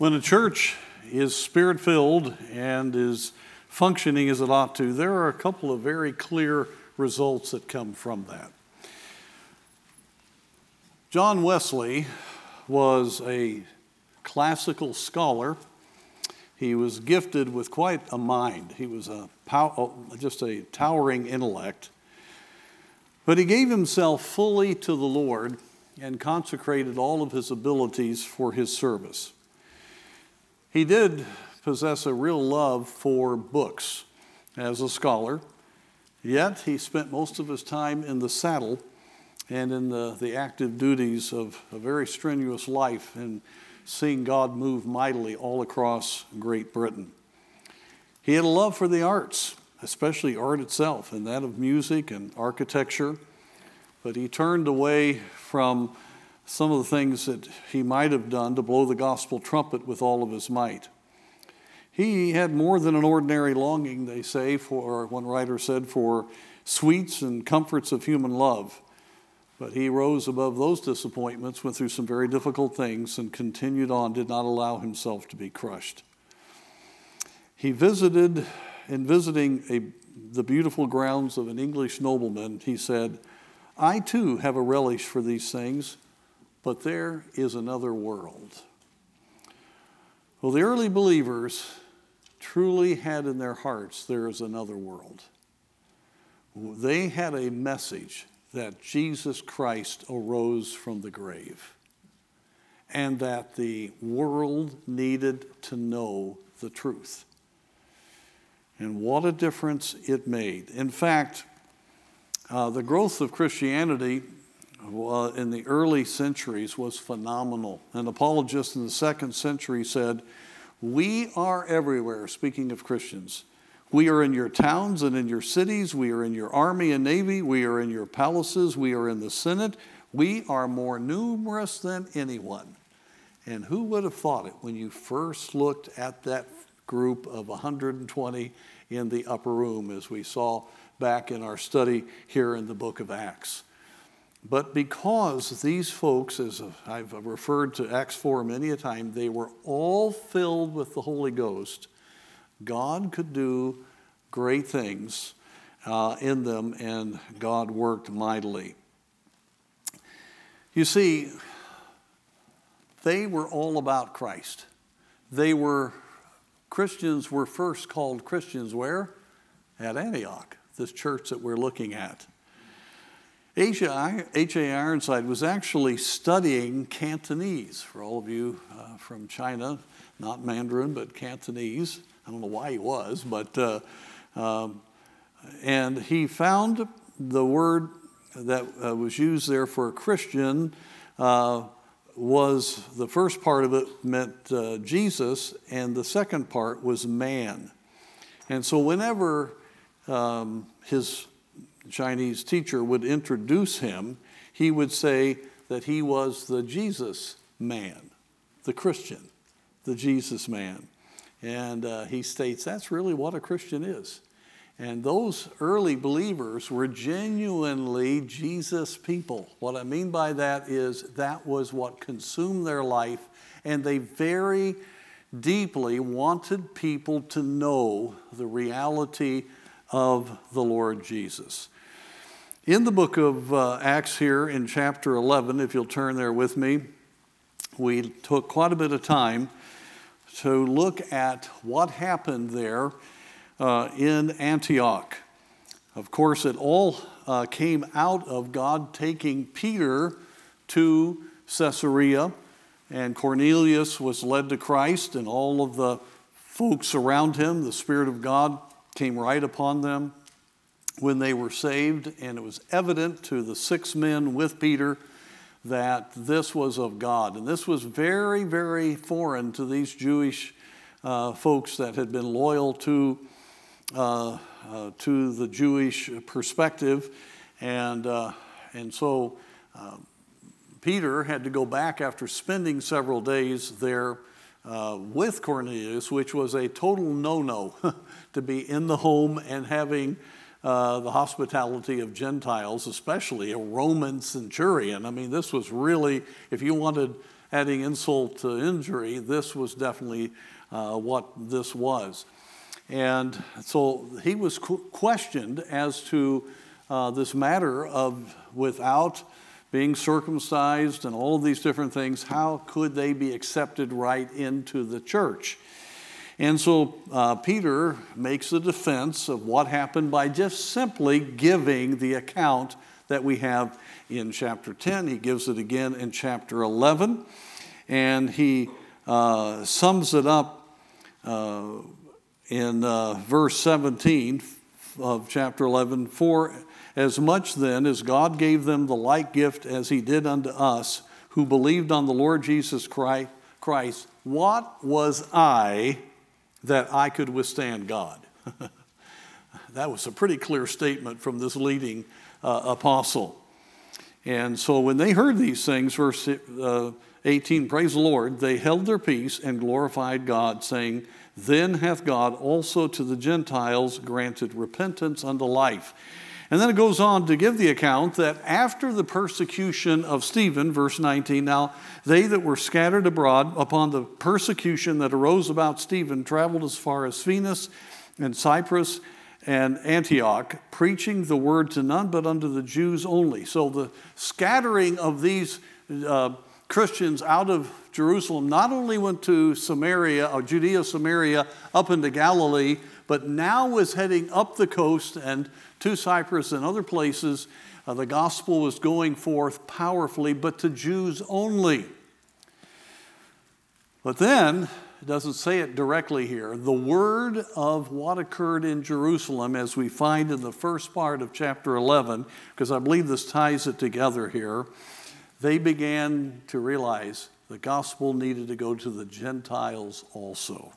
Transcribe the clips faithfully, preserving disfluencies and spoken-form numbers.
When a church is spirit-filled and is functioning as it ought to, there are a couple of very clear results that come from that. John Wesley was a classical scholar. He was gifted with quite a mind. He was a pow- just a towering intellect. But he gave himself fully to the Lord and consecrated all of his abilities for his service. He did possess a real love for books as a scholar, yet he spent most of his time in the saddle and in the, the active duties of a very strenuous life and seeing God move mightily all across Great Britain. He had a love for the arts, especially art itself, and that of music and architecture, but he turned away from some of the things that he might have done to blow the gospel trumpet with all of his might. He had more than an ordinary longing, they say, for, one writer said, for sweets and comforts of human love. But he rose above those disappointments, went through some very difficult things, and continued on, did not allow himself to be crushed. He visited, in visiting a, the beautiful grounds of an English nobleman, he said, "I too have a relish for these things, but there is another world." Well, the early believers truly had in their hearts, there is another world. They had a message that Jesus Christ arose from the grave and that the world needed to know the truth. And what a difference it made. In fact, uh, the growth of Christianity uh, in the early centuries was phenomenal. An apologist in the second century said, "We are everywhere," speaking of Christians. "We are in your towns and in your cities. We are in your army and navy. We are in your palaces. We are in the Senate. We are more numerous than anyone." And who would have thought it when you first looked at that group of one hundred twenty in the upper room, as we saw back in our study here in the book of Acts. But because these folks, as I've referred to Acts four many a time, they were all filled with the Holy Ghost, God could do great things uh, in them, and God worked mightily. You see, they were all about Christ. They were, Christians were first called Christians where? At Antioch, this church that we're looking at. H A Ironside was actually studying Cantonese, for all of you uh, from China, not Mandarin, but Cantonese. I don't know why he was, but, uh, um, and he found the word that uh, was used there for Christian uh, was, the first part of it meant uh, Jesus, and the second part was man. And so whenever um, his Chinese teacher would introduce him, he would say that he was the Jesus man, the Christian, the Jesus man. And uh, he states that's really what a Christian is. And those early believers were genuinely Jesus people. What I mean by that is that was what consumed their life, and they very deeply wanted people to know the reality of the Lord Jesus. In the book of uh, Acts here in chapter eleven, if you'll turn there with me, we took quite a bit of time to look at what happened there uh, in Antioch. Of course, it all uh, came out of God taking Peter to Caesarea, and Cornelius was led to Christ, and all of the folks around him, the Spirit of God came right upon them when they were saved, and it was evident to the six men with Peter that this was of God. And this was very, very foreign to these Jewish uh, folks that had been loyal to, uh, uh, to the Jewish perspective. And, uh, and so uh, Peter had to go back after spending several days there uh, with Cornelius, which was a total no-no to be in the home and having Uh, the hospitality of Gentiles, especially a Roman centurion. I mean, this was really, if you wanted adding insult to injury, this was definitely uh, what this was. And so he was qu- questioned as to uh, this matter of without being circumcised and all of these different things, how could they be accepted right into the church? And so uh, Peter makes a defense of what happened by just simply giving the account that we have in chapter ten. He gives it again in chapter eleven, and he uh, sums it up uh, in uh, verse seventeen of chapter eleven. For as much then as God gave them the like gift as he did unto us, who believed on the Lord Jesus Christ, what was I that I could withstand God? That was a pretty clear statement from this leading uh, apostle. And so when they heard these things, verse uh, eighteen, praise the Lord, they held their peace and glorified God, saying, then hath God also to the Gentiles granted repentance unto life. And then it goes on to give the account that after the persecution of Stephen, verse nineteen, now they that were scattered abroad upon the persecution that arose about Stephen traveled as far as Phoenix and Cyprus and Antioch, preaching the word to none but unto the Jews only. So the scattering of these uh, Christians out of Jerusalem not only went to Samaria, or Judea, Samaria, up into Galilee, but now was heading up the coast and to Cyprus and other places. Uh, the gospel was going forth powerfully, but to Jews only. But then, it doesn't say it directly here, the word of what occurred in Jerusalem, as we find in the first part of chapter eleven, because I believe this ties it together here, they began to realize the gospel needed to go to the Gentiles also.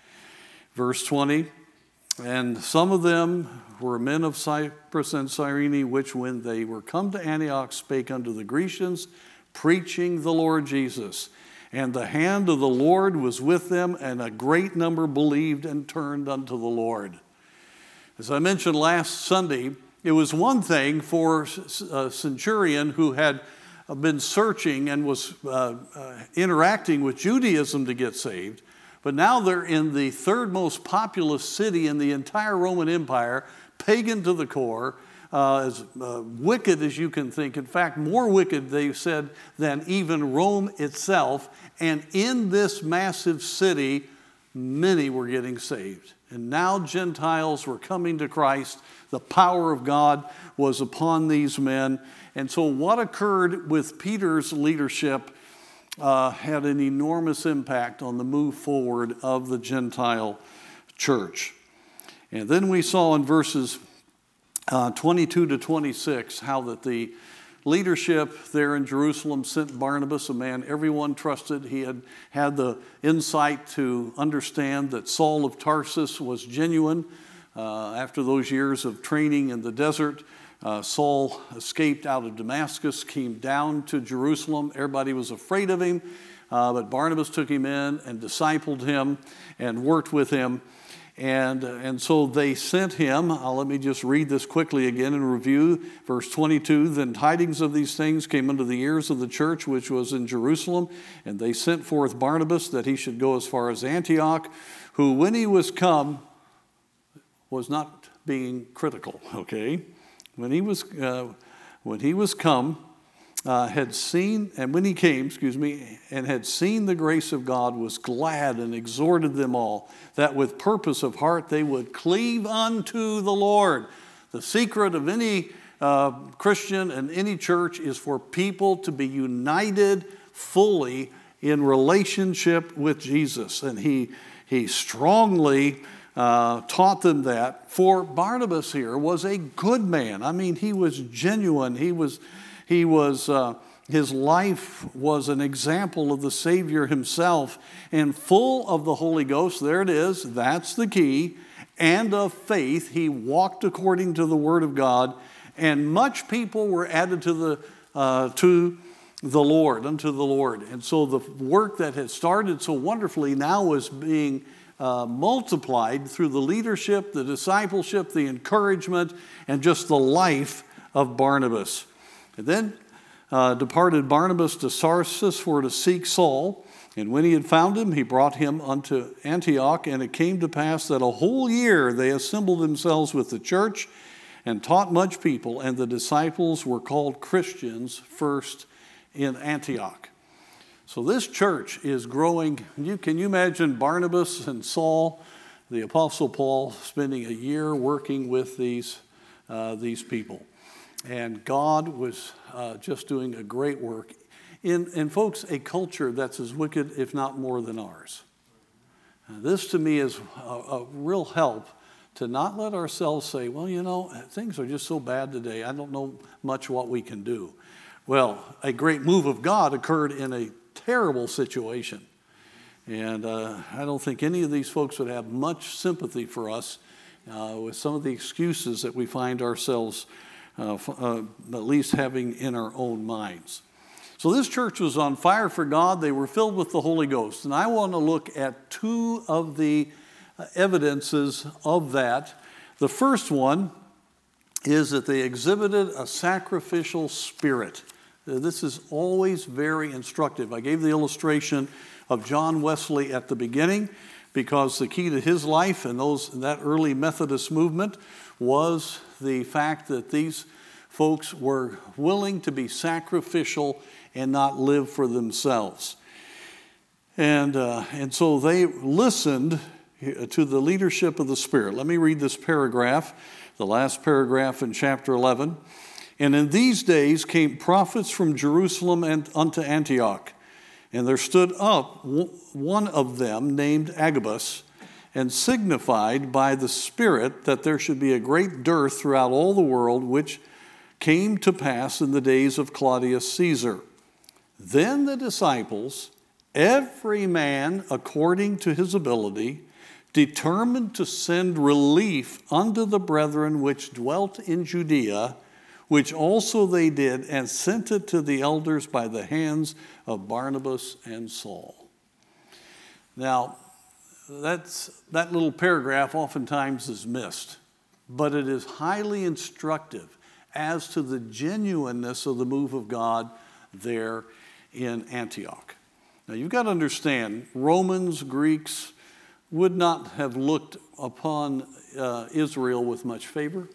Verse twenty, and some of them were men of Cyprus and Cyrene, which when they were come to Antioch spake unto the Grecians, preaching the Lord Jesus. And the hand of the Lord was with them, and a great number believed and turned unto the Lord. As I mentioned last Sunday, it was one thing for a centurion who had been searching and was uh, uh, interacting with Judaism to get saved. But now they're in the third most populous city in the entire Roman Empire, pagan to the core, uh, as uh, wicked as you can think. In fact, more wicked, they said, than even Rome itself. And in this massive city, many were getting saved. And now Gentiles were coming to Christ. The power of God was upon these men. And so what occurred with Peter's leadership uh, had an enormous impact on the move forward of the Gentile church. And then we saw in verses uh, twenty-two to twenty-six how that the leadership there in Jerusalem sent Barnabas, a man everyone trusted. He had had the insight to understand that Saul of Tarsus was genuine. Uh, after those years of training in the desert, uh, Saul escaped out of Damascus, came down to Jerusalem. Everybody was afraid of him, uh, but Barnabas took him in and discipled him and worked with him. And, and so they sent him. Uh, let me just read this quickly again and review. Verse twenty-two, then tidings of these things came unto the ears of the church which was in Jerusalem, and they sent forth Barnabas that he should go as far as Antioch, who when he was come was not being critical, okay? When he was, uh, when he was come, Uh, had seen, and when he came, excuse me, and had seen the grace of God, was glad and exhorted them all, that with purpose of heart they would cleave unto the Lord. The secret of any uh, Christian and any church is for people to be united fully in relationship with Jesus. And he, he strongly uh, taught them that. For Barnabas here was a good man. I mean, he was genuine. He was... He was, uh, his life was an example of the Savior himself, and full of the Holy Ghost. There it is. That's the key. And of faith, he walked according to the Word of God, and much people were added to the uh, to the Lord, unto the Lord. And so the work that had started so wonderfully now was being uh, multiplied through the leadership, the discipleship, the encouragement, and just the life of Barnabas. And then uh, departed Barnabas to Tarsus for to seek Saul. And when he had found him, he brought him unto Antioch. And it came to pass that a whole year they assembled themselves with the church and taught much people. And the disciples were called Christians first in Antioch. So this church is growing. You, can you imagine Barnabas and Saul, the Apostle Paul, spending a year working with these, uh, these people? And God was uh, just doing a great work in, in, folks, a culture that's as wicked, if not more than ours. Uh, this to me is a, a real help to not let ourselves say, well, you know, things are just so bad today. I don't know much what we can do. Well, a great move of God occurred in a terrible situation. And uh, I don't think any of these folks would have much sympathy for us uh, with some of the excuses that we find ourselves uh, uh, at least having in our own minds. So this church was on fire for God. They were filled with the Holy Ghost. And I want to look at two of the evidences of that. The first one is that they exhibited a sacrificial spirit. This is always very instructive. I gave the illustration of John Wesley at the beginning because the key to his life and those that early Methodist movement was the fact that these folks were willing to be sacrificial and not live for themselves. And, uh, and so they listened to the leadership of the Spirit. Let me read this paragraph, the last paragraph in chapter eleven. And in these days came prophets from Jerusalem and unto Antioch. And there stood up one of them named Agabus, and signified by the Spirit that there should be a great dearth throughout all the world, which came to pass in the days of Claudius Caesar. Then the disciples, every man according to his ability, determined to send relief unto the brethren which dwelt in Judea, which also they did, and sent it to the elders by the hands of Barnabas and Saul. Now, that's, that little paragraph oftentimes is missed, but it is highly instructive as to the genuineness of the move of God there in Antioch. Now, you've got to understand, Romans, Greeks would not have looked upon uh, Israel with much favor.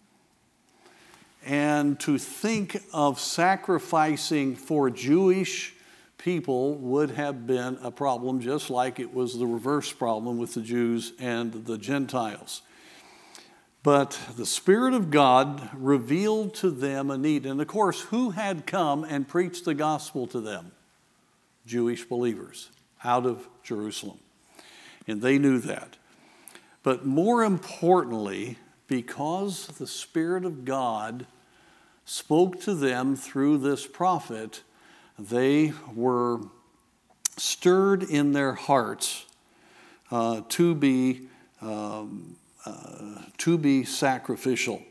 And to think of sacrificing for Jewish people would have been a problem, just like it was the reverse problem with the Jews and the Gentiles. But the Spirit of God revealed to them a need. And of course, who had come and preached the gospel to them? Jewish believers out of Jerusalem. And they knew that. But more importantly, because the Spirit of God spoke to them through this prophet, they were stirred in their hearts uh, to be um, uh, to be sacrificial.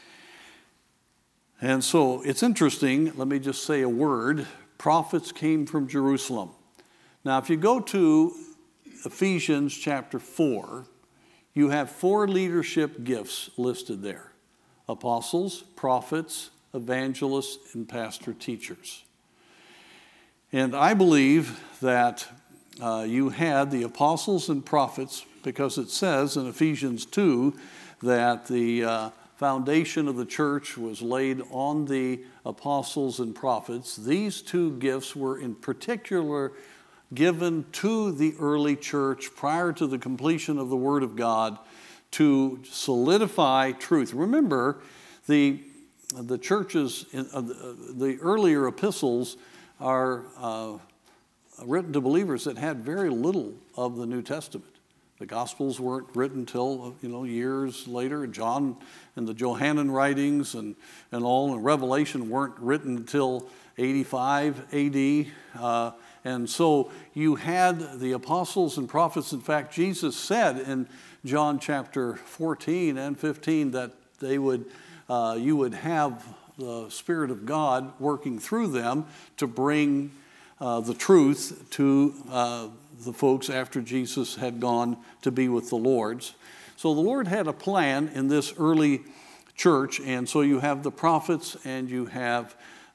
And so it's interesting. Let me just say a word. Prophets came from Jerusalem. Now, if you go to Ephesians chapter four, you have four leadership gifts listed there: apostles, prophets, evangelists, and pastor teachers. And I believe that uh, you had the apostles and prophets, because it says in Ephesians two that the uh, foundation of the church was laid on the apostles and prophets. These two gifts were in particular given to the early church prior to the completion of the Word of God to solidify truth. Remember, the the churches, in, uh, the, the earlier epistles are uh, written to believers that had very little of the New Testament. The Gospels weren't written until, you know, years later. John and the Johannine writings and, and all, and Revelation weren't written until eighty-five A D. Uh, and so you had the apostles and prophets. In fact, Jesus said in John chapter fourteen and fifteen that they would, uh, you would have the Spirit of God working through them to bring uh, the truth to uh, the folks after Jesus had gone to be with the Lord. So the Lord had a plan in this early church, and so you have the prophets and you have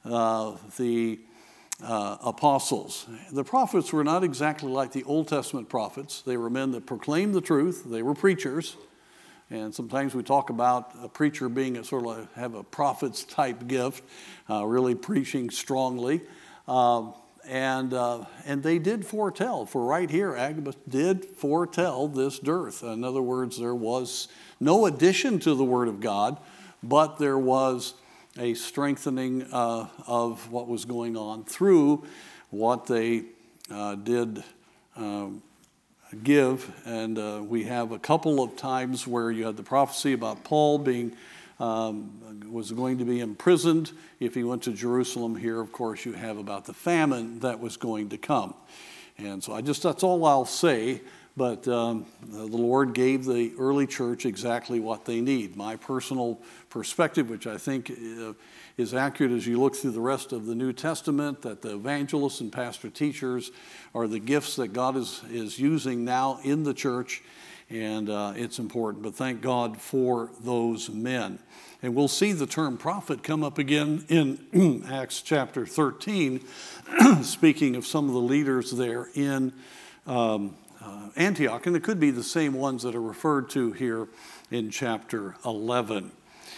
uh, the uh, apostles. The prophets were not exactly like the Old Testament prophets. They were men that proclaimed the truth. They were preachers. And sometimes we talk about a preacher being a sort of have a prophet's type gift, uh, really preaching strongly. Um, and uh, and they did foretell. For right here, Agabus did foretell this dearth. In other words, there was no addition to the Word of God, but there was a strengthening uh, of what was going on through what they uh, did um, give. And uh, we have a couple of times where you had the prophecy about Paul being um, was going to be imprisoned if he went to Jerusalem. Here, of course, you have about the famine that was going to come. And so I just, that's all I'll say. But um, the Lord gave the early church exactly what they need. My personal perspective, which I think uh, is accurate as you look through the rest of the New Testament, that the evangelists and pastor teachers are the gifts that God is, is using now in the church, and uh, it's important. But thank God for those men. And we'll see the term prophet come up again in Acts chapter thirteen, speaking of some of the leaders there in um, uh, Antioch. And it could be the same ones that are referred to here in chapter eleven.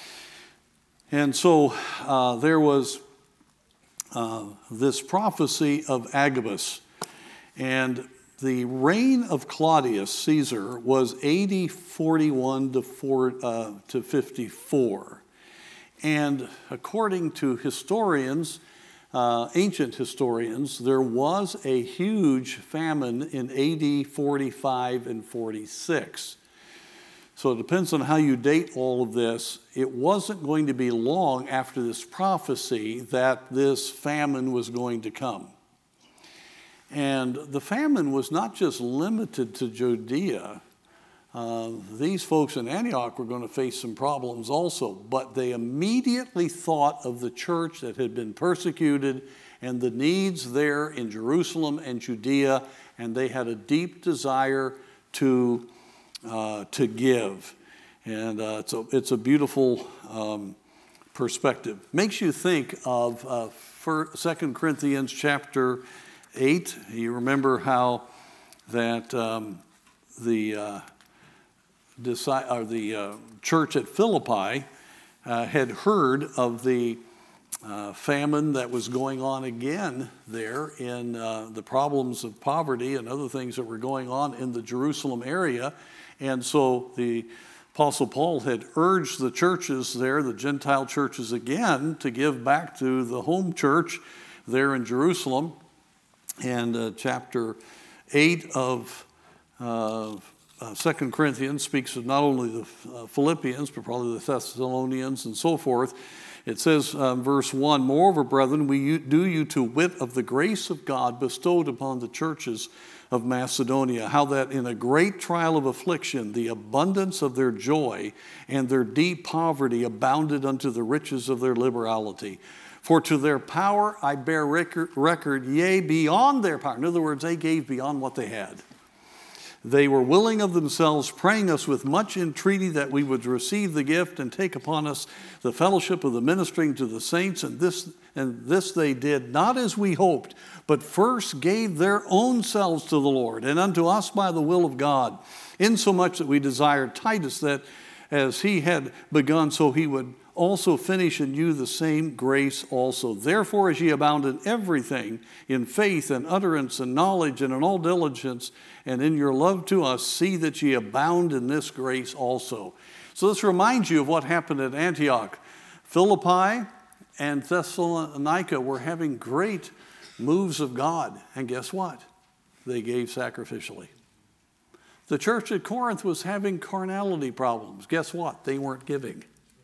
And so uh, there was uh, this prophecy of Agabus. And the reign of Claudius Caesar was A D forty-one to fifty-four. And according to historians, uh, ancient historians, there was a huge famine in A D forty-five and forty-six. So it depends on how you date all of this. It wasn't going to be long after this prophecy that this famine was going to come. And the famine was not just limited to Judea. Uh, these folks in Antioch were going to face some problems also, but they immediately thought of the church that had been persecuted and the needs there in Jerusalem and Judea, and they had a deep desire to, uh, to give. And uh, it's, a, it's a beautiful um, perspective. Makes you think of uh, Second Corinthians chapter eight. You remember how that um, the uh, deci- or the uh, church at Philippi uh, had heard of the uh, famine that was going on again there in uh, the problems of poverty and other things that were going on in the Jerusalem area. And so the Apostle Paul had urged the churches there, the Gentile churches again, to give back to the home church there in Jerusalem. And uh, chapter eight of uh, uh, Second Corinthians speaks of not only the uh, Philippians, but probably the Thessalonians and so forth. It says, um, verse one, "Moreover, brethren, we do you to wit of the grace of God bestowed upon the churches of Macedonia, how that in a great trial of affliction, the abundance of their joy and their deep poverty abounded unto the riches of their liberality. For to their power I bear record, record, yea, beyond their power." In other words, they gave beyond what they had. "They were willing of themselves, praying us with much entreaty that we would receive the gift and take upon us the fellowship of the ministering to the saints. And this, and this they did, not as we hoped, but first gave their own selves to the Lord, and unto us by the will of God, insomuch that we desired Titus that as he had begun, so he would also finish in you the same grace also. Therefore, as ye abound in everything, in faith and utterance and knowledge and in all diligence, and in your love to us, see that ye abound in this grace also." So this reminds you of what happened at Antioch. Philippi and Thessalonica were having great moves of God. And guess what? They gave sacrificially. The church at Corinth was having carnality problems. Guess what? They weren't giving.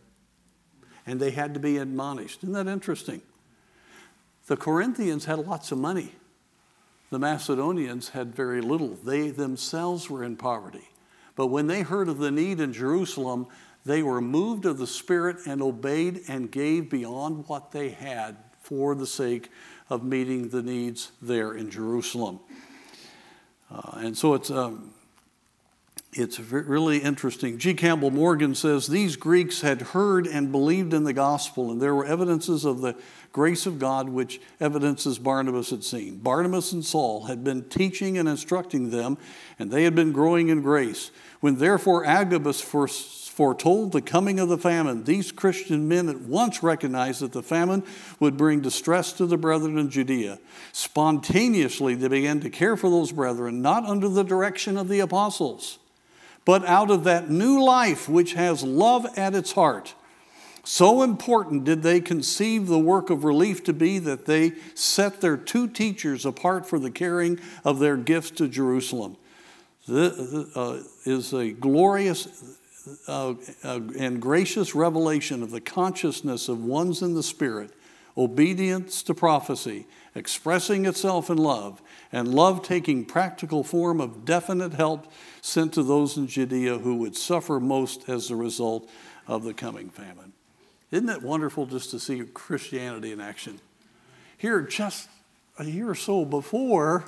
And they had to be admonished. Isn't that interesting? The Corinthians had lots of money. The Macedonians had very little. They themselves were in poverty. But when they heard of the need in Jerusalem, they were moved of the Spirit and obeyed and gave beyond what they had for the sake of meeting the needs there in Jerusalem. Uh, and so it's um, It's really interesting. G. Campbell Morgan says, these Greeks had heard and believed in the gospel, and there were evidences of the grace of God, which evidences Barnabas had seen. Barnabas and Saul had been teaching and instructing them, and they had been growing in grace. When therefore Agabus foretold the coming of the famine, these Christian men at once recognized that the famine would bring distress to the brethren in Judea. Spontaneously they began to care for those brethren, not under the direction of the apostles, but out of that new life which has love at its heart. So important did they conceive the work of relief to be that they set their two teachers apart for the carrying of their gifts to Jerusalem. This uh, is a glorious uh, uh, and gracious revelation of the consciousness of ones in the Spirit, obedience to prophecy, expressing itself in love, and love taking practical form of definite help sent to those in Judea who would suffer most as a result of the coming famine. Isn't it wonderful just to see Christianity in action? Here, just a year or so before,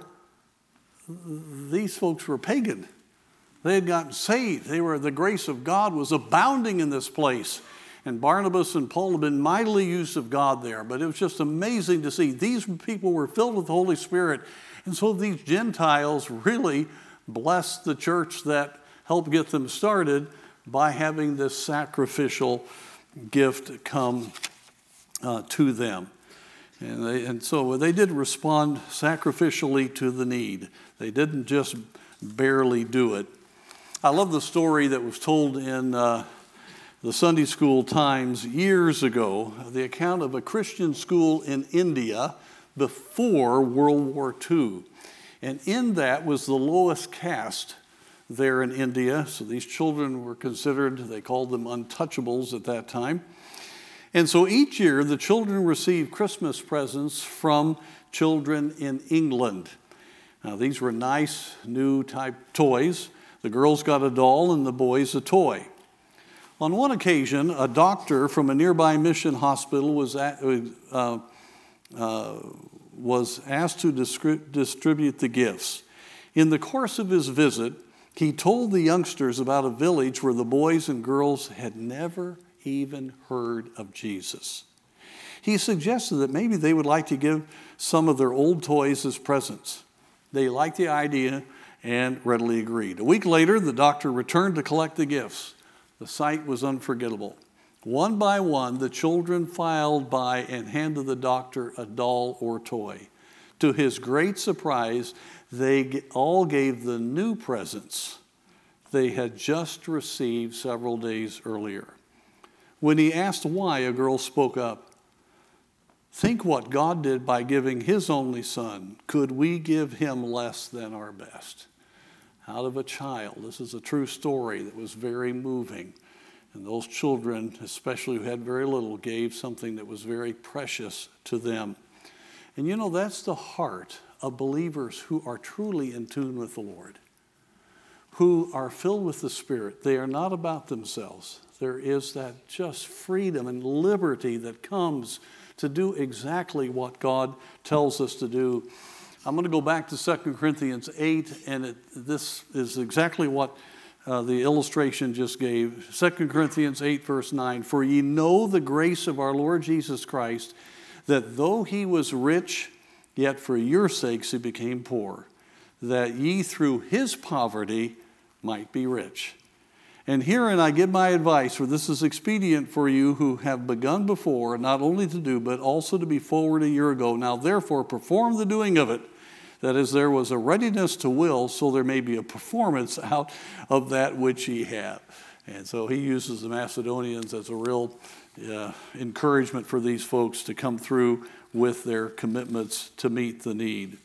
these folks were pagan. They had gotten saved. They were, the grace of God was abounding in this place. And Barnabas and Paul had been mightily used of God there. But it was just amazing to see. These people were filled with the Holy Spirit. And so these Gentiles really blessed the church that helped get them started by having this sacrificial gift come uh, to them. And, they, and so they did respond sacrificially to the need. They didn't just barely do it. I love the story that was told in uh, the Sunday School Times years ago, the account of a Christian school in India before World War Two. And in that was the lowest caste there in India. So these children were considered, they called them untouchables at that time. And so each year the children received Christmas presents from children in England. Now these were nice new type toys. The girls got a doll and the boys a toy. On one occasion, a doctor from a nearby mission hospital was at, uh, uh, was asked to distri- distribute the gifts. In the course of his visit, he told the youngsters about a village where the boys and girls had never even heard of Jesus. He suggested that maybe they would like to give some of their old toys as presents. They liked the idea and readily agreed. A week later, the doctor returned to collect the gifts. The sight was unforgettable. One by one, the children filed by and handed the doctor a doll or toy. To his great surprise, they all gave the new presents they had just received several days earlier. When he asked why, a girl spoke up. Think what God did by giving his only son. Could we give him less than our best? Out of a child. This is a true story that was very moving. And those children, especially who had very little, gave something that was very precious to them. And you know, that's the heart of believers who are truly in tune with the Lord, who are filled with the Spirit. They are not about themselves. There is that just freedom and liberty that comes to do exactly what God tells us to do. I'm going to go back to Second Corinthians eight, and it, this is exactly what uh, the illustration just gave. Second Corinthians eight, verse nine, for ye know the grace of our Lord Jesus Christ, that though he was rich, yet for your sakes he became poor, that ye through his poverty might be rich. And herein I give my advice, for this is expedient for you who have begun before, not only to do, but also to be forward a year ago. Now therefore perform the doing of it, that is, there was a readiness to will, so there may be a performance out of that which ye have. And so he uses the Macedonians as a real uh, encouragement for these folks to come through with their commitments to meet the need.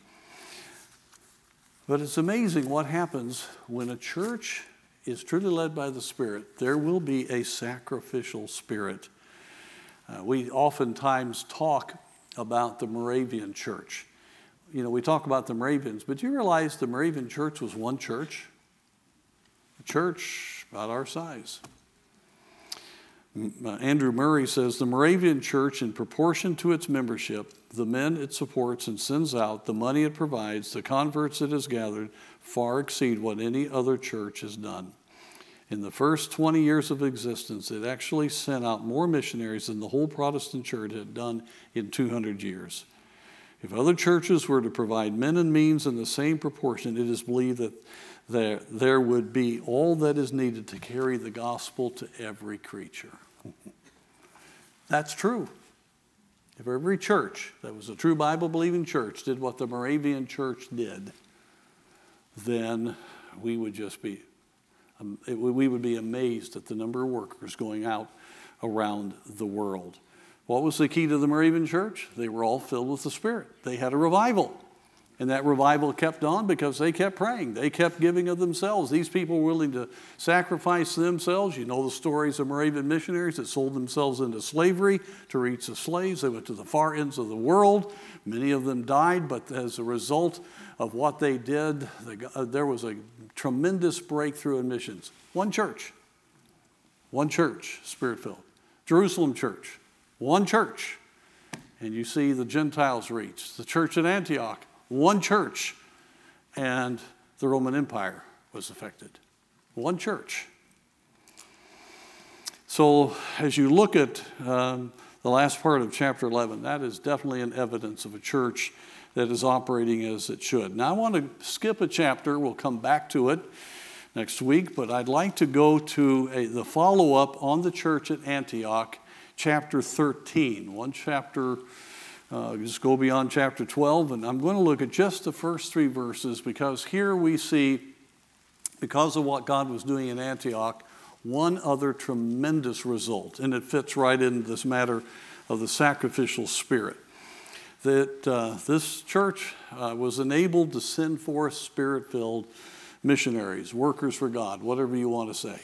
But it's amazing what happens when a church is truly led by the Spirit. There will be a sacrificial spirit. Uh, we oftentimes talk about the Moravian church. You know, we talk about the Moravians, but do you realize the Moravian church was one church? A church about our size. Uh, Andrew Murray says, the Moravian church, in proportion to its membership, the men it supports and sends out, the money it provides, the converts it has gathered, far exceed what any other church has done. In the first twenty years of existence, it actually sent out more missionaries than the whole Protestant church had done in two hundred years. If other churches were to provide men and means in the same proportion, it is believed that there, there would be all that is needed to carry the gospel to every creature. That's true. If every church that was a true Bible-believing church did what the Moravian church did, then we would just be, um, it, we would be amazed at the number of workers going out around the world. What was the key to the Moravian church? They were all filled with the Spirit. They had a revival. And that revival kept on because they kept praying. They kept giving of themselves. These people were willing to sacrifice themselves. You know the stories of Moravian missionaries that sold themselves into slavery to reach the slaves. They went to the far ends of the world. Many of them died, but as a result of what they did, there was a tremendous breakthrough in missions. One church. One church, Spirit-filled. Jerusalem church. One church. And you see the Gentiles reached. The church at Antioch. One church, and the Roman Empire was affected. One church. So as you look at um, the last part of chapter eleven, that is definitely an evidence of a church that is operating as it should. Now I want to skip a chapter. We'll come back to it next week, but I'd like to go to a, the follow-up on the church at Antioch, chapter thirteen. One chapter. Uh, just go beyond chapter twelve, and I'm going to look at just the first three verses because here we see, because of what God was doing in Antioch, one other tremendous result, and it fits right into this matter of the sacrificial spirit. That uh, this church uh, was enabled to send forth Spirit-filled missionaries, workers for God, whatever you want to say.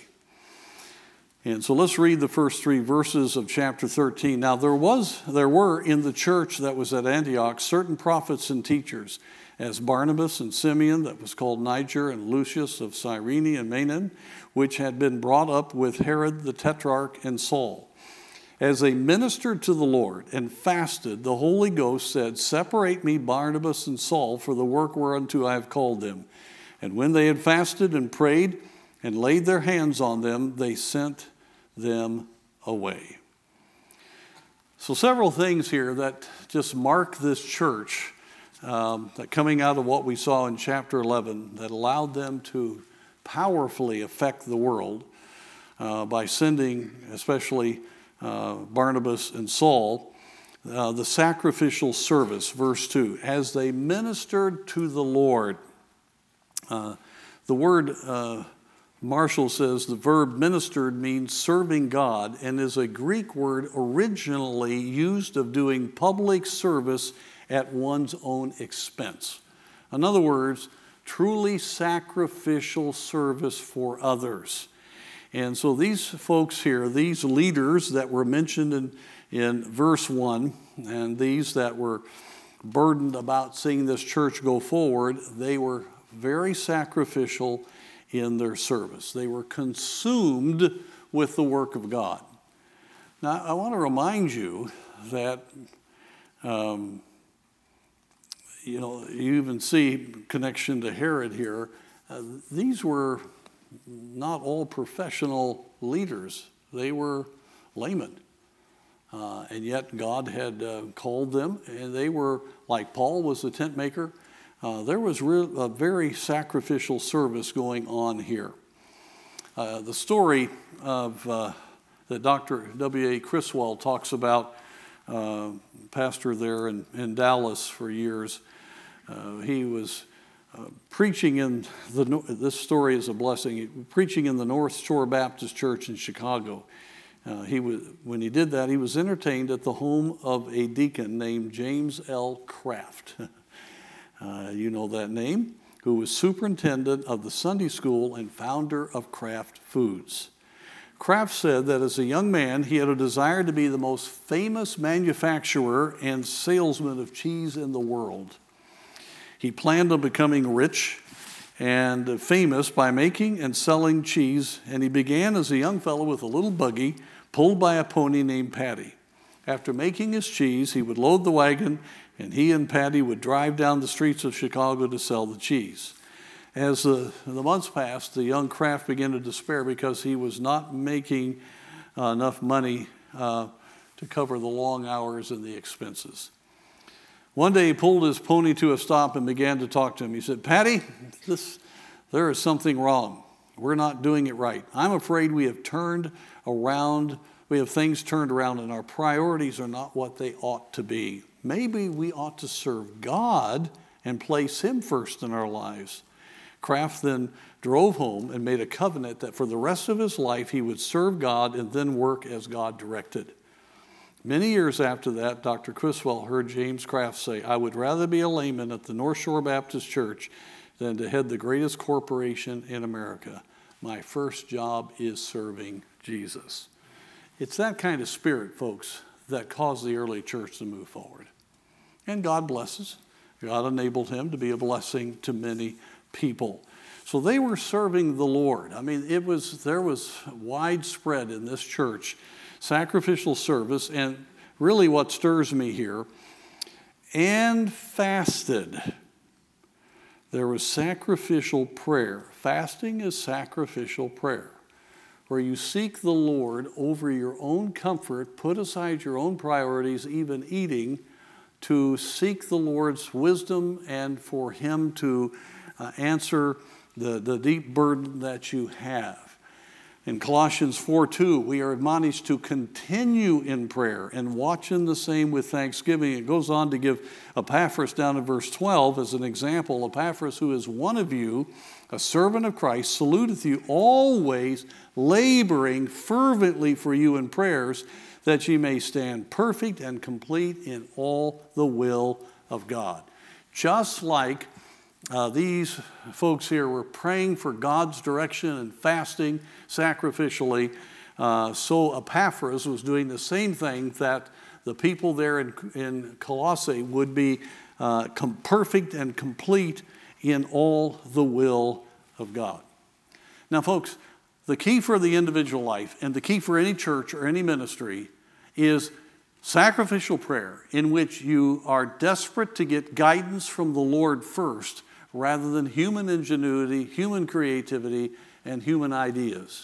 And so let's read the first three verses of chapter thirteen. Now there was, there were in the church that was at Antioch certain prophets and teachers, as Barnabas and Simeon, that was called Niger, and Lucius of Cyrene and Manaen, which had been brought up with Herod the Tetrarch and Saul. As they ministered to the Lord and fasted, the Holy Ghost said, "Separate me Barnabas and Saul for the work whereunto I have called them." And when they had fasted and prayed and laid their hands on them, they sent them away. So several things here that just mark this church, um, that coming out of what we saw in chapter eleven, that allowed them to powerfully affect the world uh, by sending especially uh, Barnabas and Saul. Uh, the sacrificial service, verse two, as they ministered to the Lord. Uh, the word uh, Marshall says the verb ministered means serving God and is a Greek word originally used of doing public service at one's own expense. In other words, truly sacrificial service for others. And so these folks here, these leaders that were mentioned in, in verse one, and these that were burdened about seeing this church go forward, they were very sacrificial in their service. They were consumed with the work of God. Now, I want to remind you that, um, you know, you even see connection to Herod here. Uh, these were not all professional leaders. They were laymen. Uh, and yet God had uh, called them, and they were, like Paul was the tent maker, Uh, there was real, a very sacrificial service going on here. Uh, the story of uh, that Doctor W A Criswell talks about, uh, pastor there in, in Dallas for years. Uh, he was uh, preaching in the, this story is a blessing, preaching in the North Shore Baptist Church in Chicago. Uh, he was, when he did that, he was entertained at the home of a deacon named James L. Kraft. Uh, you know that name, who was superintendent of the Sunday school and founder of Kraft Foods. Kraft said that as a young man, he had a desire to be the most famous manufacturer and salesman of cheese in the world. He planned on becoming rich and famous by making and selling cheese, and he began as a young fellow with a little buggy pulled by a pony named Patty. After making his cheese, he would load the wagon And he and Patty would drive down the streets of Chicago to sell the cheese. As the, the months passed, the young Kraft began to despair because he was not making uh, enough money uh, to cover the long hours and the expenses. One day he pulled his pony to a stop and began to talk to him. He said, "Patty, this, there is something wrong. We're not doing it right. I'm afraid we have turned around, we have things turned around and our priorities are not what they ought to be. Maybe we ought to serve God and place him first in our lives." Kraft then drove home and made a covenant that for the rest of his life he would serve God and then work as God directed. Many years after that, Doctor Criswell heard James Kraft say, "I would rather be a layman at the North Shore Baptist Church than to head the greatest corporation in America. My first job is serving Jesus." It's that kind of spirit, folks, that caused the early church to move forward. And God blesses. God enabled him to be a blessing to many people. So they were serving the Lord. I mean, it was there was widespread in this church sacrificial service, and really what stirs me here, and fasted. There was sacrificial prayer. Fasting is sacrificial prayer, where you seek the Lord over your own comfort, put aside your own priorities, even eating, to seek the Lord's wisdom and for him to uh, answer the, the deep burden that you have. In Colossians four two, we are admonished to continue in prayer and watch in the same with thanksgiving. It goes on to give Epaphras down in verse twelve as an example. Epaphras, who is one of you, a servant of Christ, saluteth you always, laboring fervently for you in prayers, that ye may stand perfect and complete in all the will of God. Just like uh, these folks here were praying for God's direction and fasting sacrificially, uh, so Epaphras was doing the same thing, that the people there in, in Colossae would be uh, com- perfect and complete in all the will of God. Now, folks, the key for the individual life and the key for any church or any ministry is sacrificial prayer, in which you are desperate to get guidance from the Lord first, rather than human ingenuity, human creativity, and human ideas.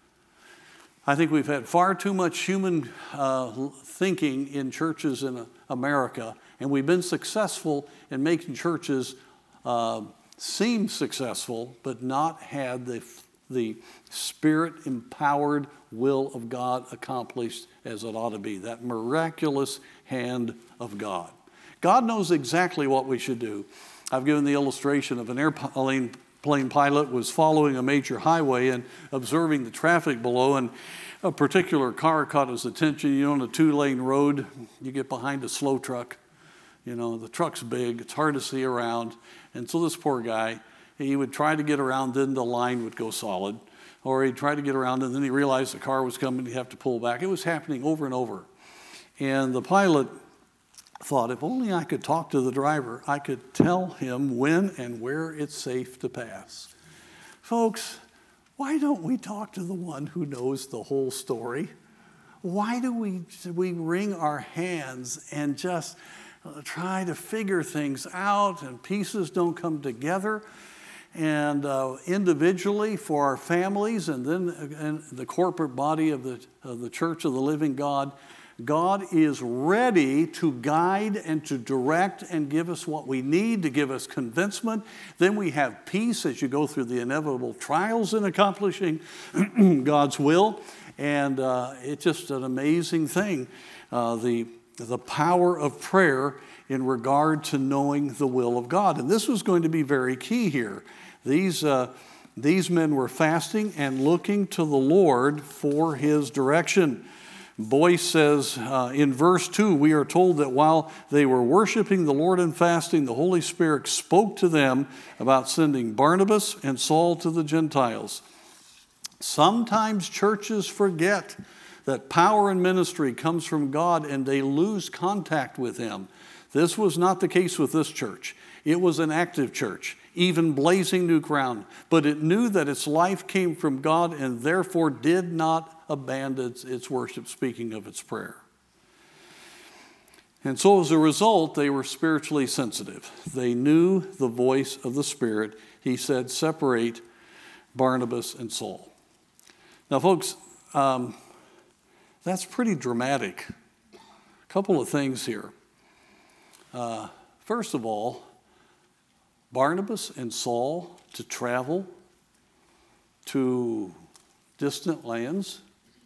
I think we've had far too much human uh, thinking in churches in America, and we've been successful in making churches uh, seem successful, but not had the, the Spirit-empowered will of God accomplished as it ought to be, that miraculous hand of God. God knows exactly what we should do. I've given the illustration of an airplane plane pilot was following a major highway and observing the traffic below, and a particular car caught his attention. You know, on a two-lane road, you get behind a slow truck. You know, the truck's big, it's hard to see around. And so this poor guy, he would try to get around, then the line would go solid. Or he'd try to get around, and then he realized the car was coming, he'd have to pull back. It was happening over and over. And the pilot thought, if only I could talk to the driver, I could tell him when and where it's safe to pass. Folks, why don't we talk to the one who knows the whole story? Why do we, do we wring our hands and just try to figure things out, and pieces don't come together? And uh, individually for our families, and then in the corporate body of the, of the Church of the Living God, God is ready to guide and to direct and give us what we need, to give us convincement. Then we have peace as you go through the inevitable trials in accomplishing God's will. And uh, it's just an amazing thing, uh, the, the power of prayer in regard to knowing the will of God. And this was going to be very key here. These, uh, these men were fasting and looking to the Lord for his direction. Boyce says uh, in verse two, we are told that while they were worshiping the Lord and fasting, the Holy Spirit spoke to them about sending Barnabas and Saul to the Gentiles. Sometimes churches forget that power and ministry comes from God, and they lose contact with him. This was not the case with this church. It was an active church, even blazing new ground, but it knew that its life came from God and therefore did not abandon its worship, speaking of its prayer. And so as a result, they were spiritually sensitive. They knew the voice of the Spirit. He said, separate Barnabas and Saul. Now, folks, um, that's pretty dramatic. A couple of things here. Uh, first of all, Barnabas and Saul to travel to distant lands,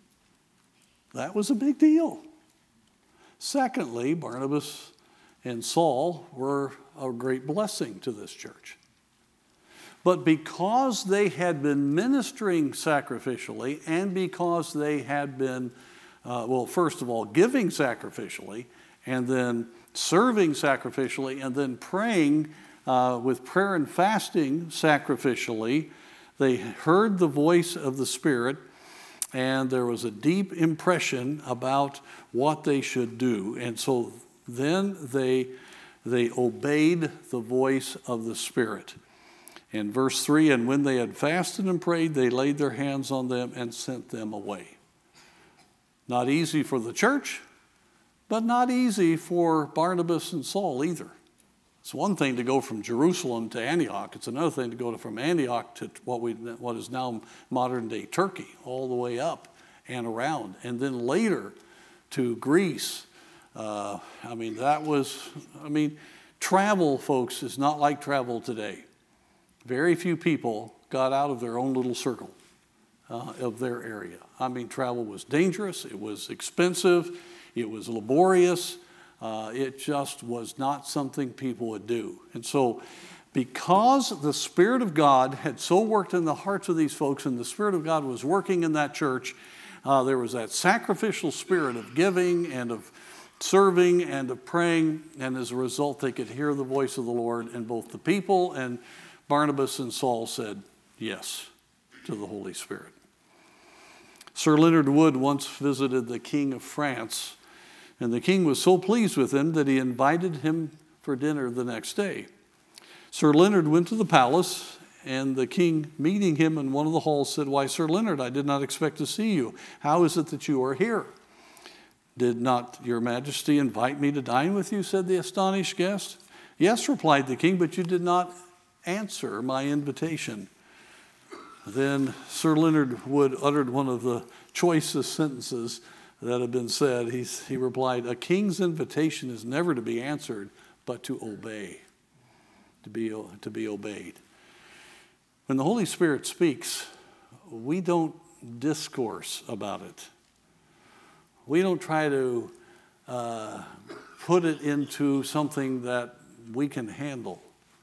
that was a big deal. Secondly, Barnabas and Saul were a great blessing to this church. But because they had been ministering sacrificially and because they had been, uh, well, first of all, giving sacrificially and then serving sacrificially and then praying uh, with prayer and fasting sacrificially, they heard the voice of the Spirit, and there was a deep impression about what they should do. And so then they, they obeyed the voice of the Spirit. In verse three, and when they had fasted and prayed, they laid their hands on them and sent them away. Not easy for the church, but not easy for Barnabas and Saul either. It's one thing to go from Jerusalem to Antioch. It's another thing to go from Antioch to what we what is now modern-day Turkey, all the way up and around, and then later to Greece. Uh, I mean, that was, I mean, travel, folks, is not like travel today. Very few people got out of their own little circle uh, of their area. I mean, travel was dangerous. It was expensive. It was laborious. Uh, it just was not something people would do. And so because the Spirit of God had so worked in the hearts of these folks and the Spirit of God was working in that church, uh, there was that sacrificial spirit of giving and of serving and of praying, and as a result they could hear the voice of the Lord, and both the people and Barnabas and Saul said yes to the Holy Spirit. Sir Leonard Wood once visited the King of France, and the king was so pleased with him that he invited him for dinner the next day. Sir Leonard went to the palace, and the king, meeting him in one of the halls, said, "Why, Sir Leonard, I did not expect to see you. How is it that you are here?" "Did not your majesty invite me to dine with you?" said the astonished guest. "Yes," replied the king, "but you did not answer my invitation." Then Sir Leonard Wood uttered one of the choicest sentences that had been said. He, he replied, "A king's invitation is never to be answered, but to obey, to be, to be obeyed." When the Holy Spirit speaks, we don't discourse about it. We don't try to uh, put it into something that we can handle.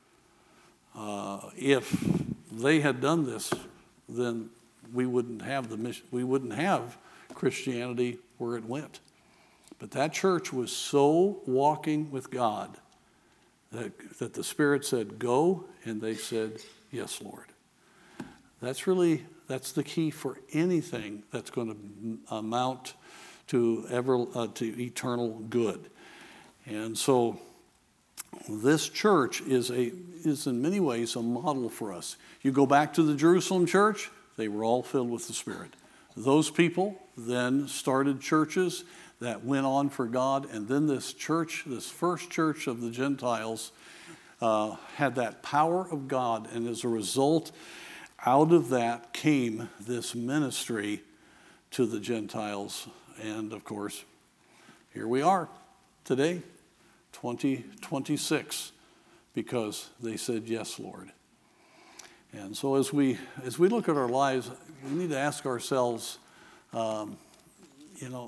Uh, if they had done this, then we wouldn't have the mission, we wouldn't have Christianity where it went. But that church was so walking with God that, that the Spirit said, "Go," and they said, "Yes, Lord." That's really, that's the key for anything that's going to amount to ever uh, to eternal good. And so this church is a is in many ways a model for us. You go back to the Jerusalem church, they were all filled with the Spirit. Those people then started churches that went on for God, and then this church, this first church of the Gentiles, uh, had that power of God, and as a result, out of that came this ministry to the Gentiles. And of course, here we are today, twenty twenty-six, because they said, "Yes, Lord." And so as we as we look at our lives, we need to ask ourselves, um, you know,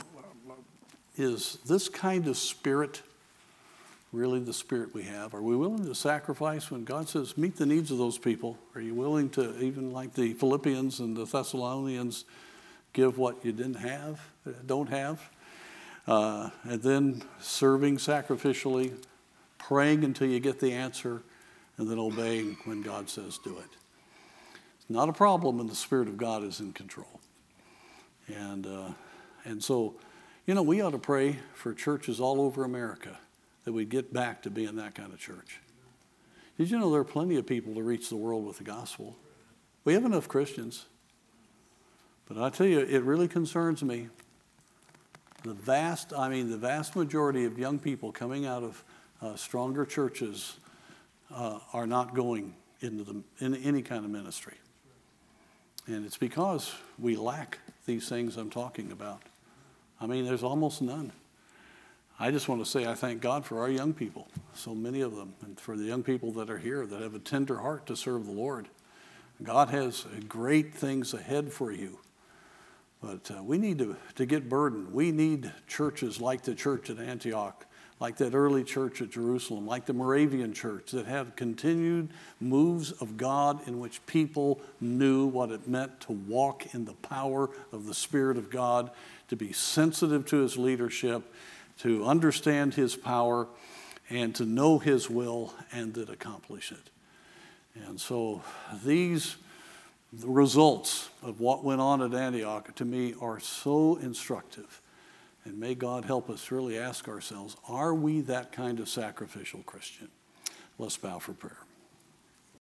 is this kind of spirit really the spirit we have? Are we willing to sacrifice when God says, meet the needs of those people? Are you willing to, even like the Philippians and the Thessalonians, give what you didn't have, don't have? Uh, and then serving sacrificially, praying until you get the answer, and then obeying when God says do it. It's not a problem when the Spirit of God is in control. And, uh, and so, you know, we ought to pray for churches all over America that we get back to being that kind of church. Did you know there are plenty of people to reach the world with the gospel? We have enough Christians. But I tell you, it really concerns me The vast, I mean, the vast majority of young people coming out of uh, stronger churches uh, are not going into the, in any kind of ministry. And it's because we lack these things I'm talking about. I mean, there's almost none. I just want to say I thank God for our young people, so many of them, and for the young people that are here that have a tender heart to serve the Lord. God has great things ahead for you. But uh, we need to, to get burdened. We need churches like the church at Antioch, like that early church at Jerusalem, like the Moravian church that have continued moves of God in which people knew what it meant to walk in the power of the Spirit of God, to be sensitive to his leadership, to understand his power, and to know his will and to accomplish it. And so these The results of what went on at Antioch, to me, are so instructive. And may God help us really ask ourselves, are we that kind of sacrificial Christian? Let's bow for prayer.